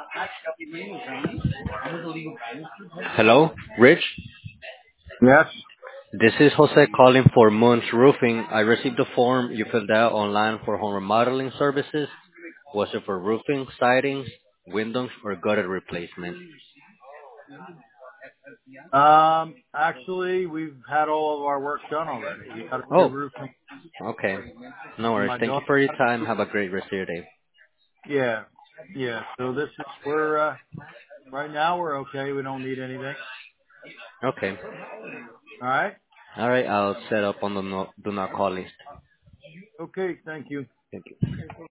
Hello, Rich. Yes. This is Jose calling for Moon's Roofing. I received the form you filled out online for home remodeling services. Was it for roofing, siding, windows, or gutter replacement? Actually, we've had all of our work done already. We got a new Oh, roof okay. No and worries. my Thank you daughter for your got a time. new, Have a great rest of your day. yeah, yeah. So we're, right now we're okay. We don't need anything. Okay. All right. All right. I'll set up on the do not call list. Okay. Thank you. Thank you.